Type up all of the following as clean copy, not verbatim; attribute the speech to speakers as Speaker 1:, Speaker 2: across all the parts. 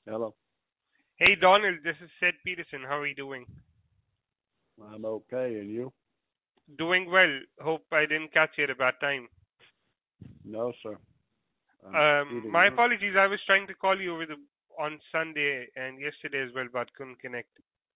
Speaker 1: Hello.
Speaker 2: Hey Donald, this is Sid Peterson. How are you doing?
Speaker 1: I'm okay, and you?
Speaker 2: Doing well. Hope I didn't catch you at a bad time.
Speaker 1: No, sir. I'm eating
Speaker 2: My
Speaker 1: lunch.
Speaker 2: apologies. I was trying to call you on Sunday and yesterday as well, but couldn't connect.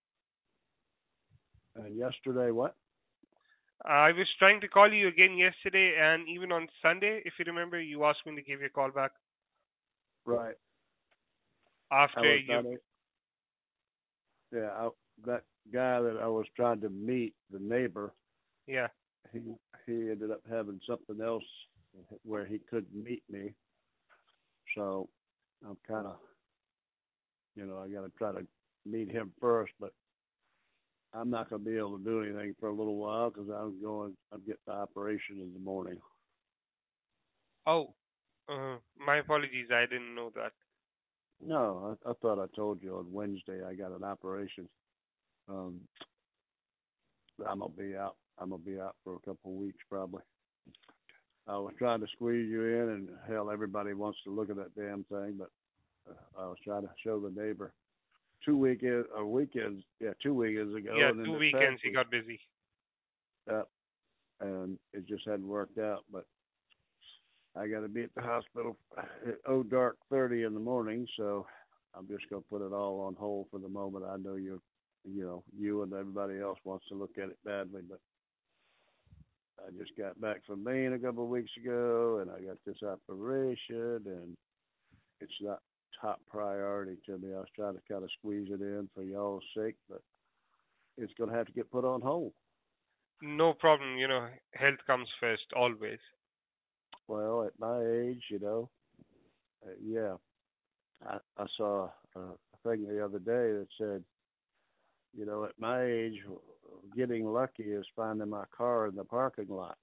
Speaker 1: And yesterday, what?
Speaker 2: I was trying to call you again yesterday and even on Sunday, if you remember, you asked me to give you a call back
Speaker 1: Right. I
Speaker 2: after
Speaker 1: was
Speaker 2: you.
Speaker 1: not. Yeah, that guy that I was trying to meet, the neighbor,
Speaker 2: Yeah.
Speaker 1: he he ended up having something else where he couldn't meet me. So I'm kind of, I got to try to meet him first, but I'm not going to be able to do anything for a little while because I'm getting the operation in the morning.
Speaker 2: Oh, my apologies. I didn't know that.
Speaker 1: No, I thought I told you on Wednesday I got an operation. Um, I'm gonna be out. I'm gonna be out for a couple of weeks probably. I was trying to squeeze you in, and hell, everybody wants to look at that damn thing. But I was trying to show the neighbor 2 weekends, yeah, 2 weekends ago,
Speaker 2: Yeah,
Speaker 1: and then
Speaker 2: two
Speaker 1: this past
Speaker 2: weekends you
Speaker 1: week,
Speaker 2: got busy.
Speaker 1: uh, and it just hadn't worked out. But I got to be at the hospital at dark 30 in the morning, so I'm just gonna put it all on hold for the moment. I know you and everybody else wants to look at it badly, but I just got back from Maine a couple of weeks ago, and I got this operation, and it's not top priority to me. I was trying to kind of squeeze it in for y'all's sake, but it's going to have to get put on hold.
Speaker 2: No problem. Health comes first always.
Speaker 1: Well, at my age, yeah, I saw a thing the other day that said, at my age, getting lucky is finding my car in the parking lot.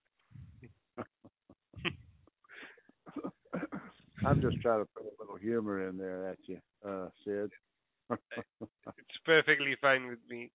Speaker 1: I'm just trying to put a little humor in there at you, Sid.
Speaker 2: It's perfectly fine with me.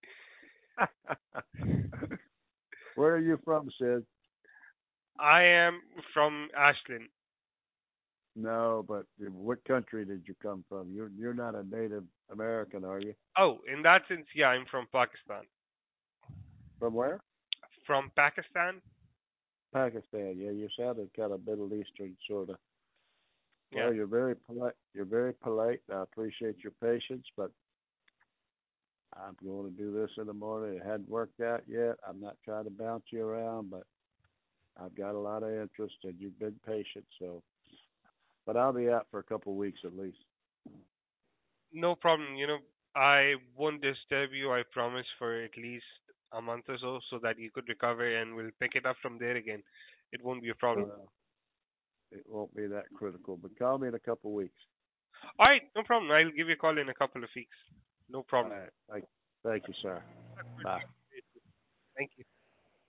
Speaker 1: Where are you from, Sid?
Speaker 2: I am from Ashland.
Speaker 1: No, but what country did you come from? You're not a Native American, are you?
Speaker 2: Oh, in that sense, yeah, I'm from Pakistan.
Speaker 1: From where?
Speaker 2: From Pakistan?
Speaker 1: Pakistan. Yeah, you sounded kind of Middle Eastern, sort of.
Speaker 2: Yeah.
Speaker 1: Well, you're very polite. You're very polite. I appreciate your patience, but I'm going to do this in the morning. It hadn't worked out yet. I'm not trying to bounce you around, but I've got a lot of interest, and you've been patient. So, but I'll be out for a couple of weeks at least.
Speaker 2: No problem. I won't disturb you, I promise, for at least a month or so that you could recover and we'll pick it up from there again. It won't be a problem.
Speaker 1: Uh, it won't be that critical, but call me in a couple of weeks.
Speaker 2: All right, no problem. I'll give you a call in a couple of weeks. No
Speaker 1: All
Speaker 2: problem.
Speaker 1: right. Thank you, sir. Bye.
Speaker 2: Thank you.